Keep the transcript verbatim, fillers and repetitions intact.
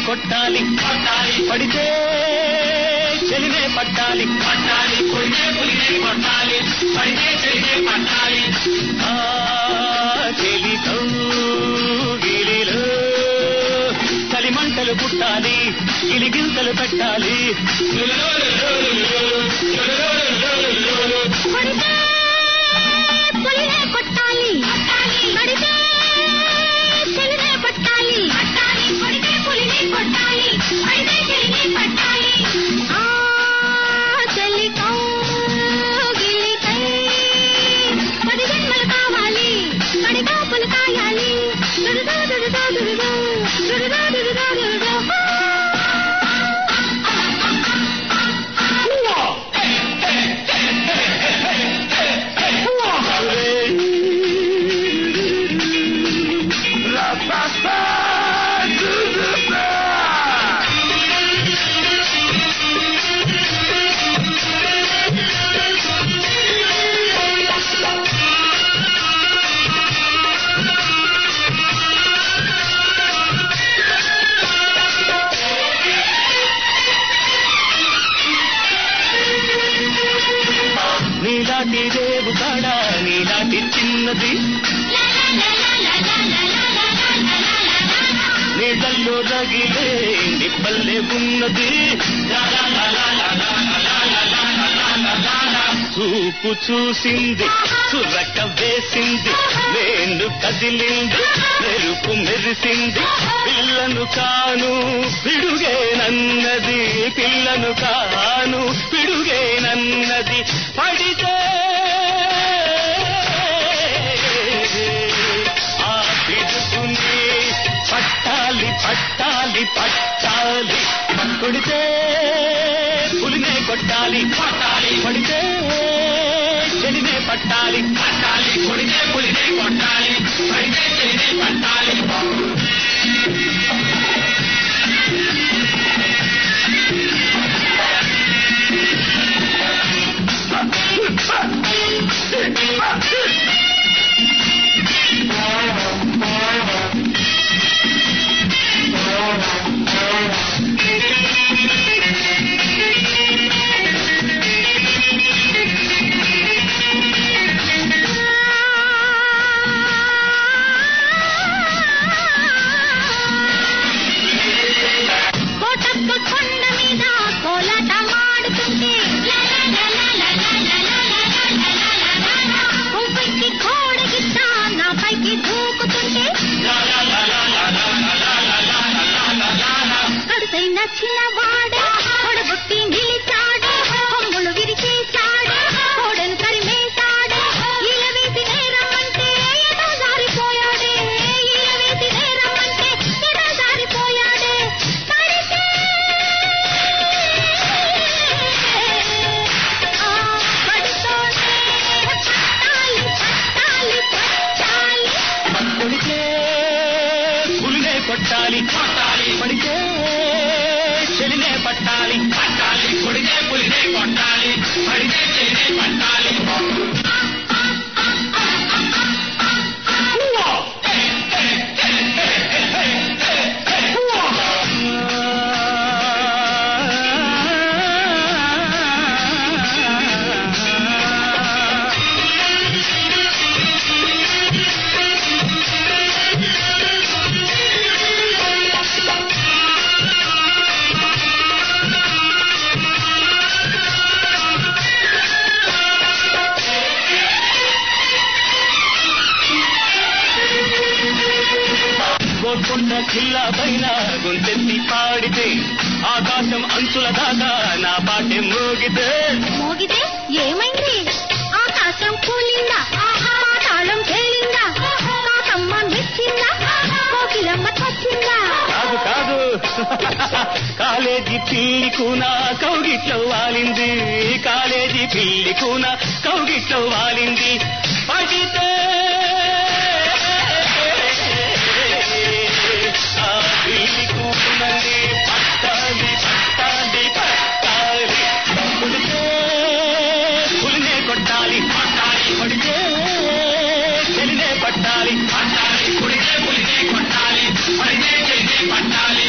కొట్టాలి కొట్టాలి పడితే చెలినే పట్టాలి పట్టాలి కొడితే పులినే కొట్టాలి పడితే చెలినే పట్టాలి ఆ చెలి కౌగిలిలో చలిమంటలు పుట్టాలి గిలిగింతలు పెట్టాలి పులినే కొట్టాలి పడితే చెలినే పట్టాలి పడితే పులినే కొట్టాలి పడితే చెలినే పట్టాలి ఆ చెలి కౌగిలికై పది జన్మలు కావాలి పడి కాపులు కాయాలి దురుదా దురుదా దురుదా దురుదా దురుదా దురుదా నీలాంటి రేవు కాడ నీలాంటి చిన్నది నీళ్ళల్లో రగిలే నిప్పల్లే ఉన్నది చూపు చూసింది చురక వేసింది నేను కదిలింది మెరుపు మెరిసింది పిల్లను కాను పిడుగేనన్నది పిల్లను కాను పిడుగేనన్నది పడితే ఆ పిడుగుని పట్టాలి పట్టాలి పట్టాలి కొడితే పులినే కొట్టాలి పట్టాలి పడితే చెలినే పట్టాలి పట్టాలి కొడితే పులినే కొట్టాలి పడితే చెలినే పట్టాలి చిన్నవాడే కొడబుట్టి నిలిచాడే కొమ్ములు విరిచేశాడే కోడను తరిమేశాడే ఈల వేసి నేరమంటే ఎటో జారిపోయాడే ఈల వేసి నేరమంటే ఎటో జారిపోయాడే పడితే ఆ పడితోనే పట్టాలి పట్టాలి పట్టాలి కొడితే పులినే కొట్టాలి కొట్టాలి పడితే చెలినే పట్టాలి పట్టాలి కొడితే పులినే కొట్టాలి పడితే చెలినే పట్టాలి గోల్కొండ ఖిల్లా పైన గొంతెత్తి పాడితే ఆకాశం అంచుల దాకా నా పాటే మోగితే మోగితే ఏమైంది ఆకాశం కూలిందా పాతాళం తేలిందా కాకమ్మ మెచ్చిందా కోకిలమ్మ చచ్చిందా కాదు కాదు కాలేజీ పిల్లి కూన కౌగిట్లో వాలింది కాలేజీ పిల్లి కూన కౌగిట్లో వాలింది పడితే ఆ పిల్లి కూనంది పట్టాలి పట్టాలి పట్టాలి కొడితే పులినే కొట్టాలి పట్టాలి కొడితే చెలినే పట్టాలి పట్టాలి కొడితే పులినే కొట్టాలి పడితే చెలినే పట్టాలి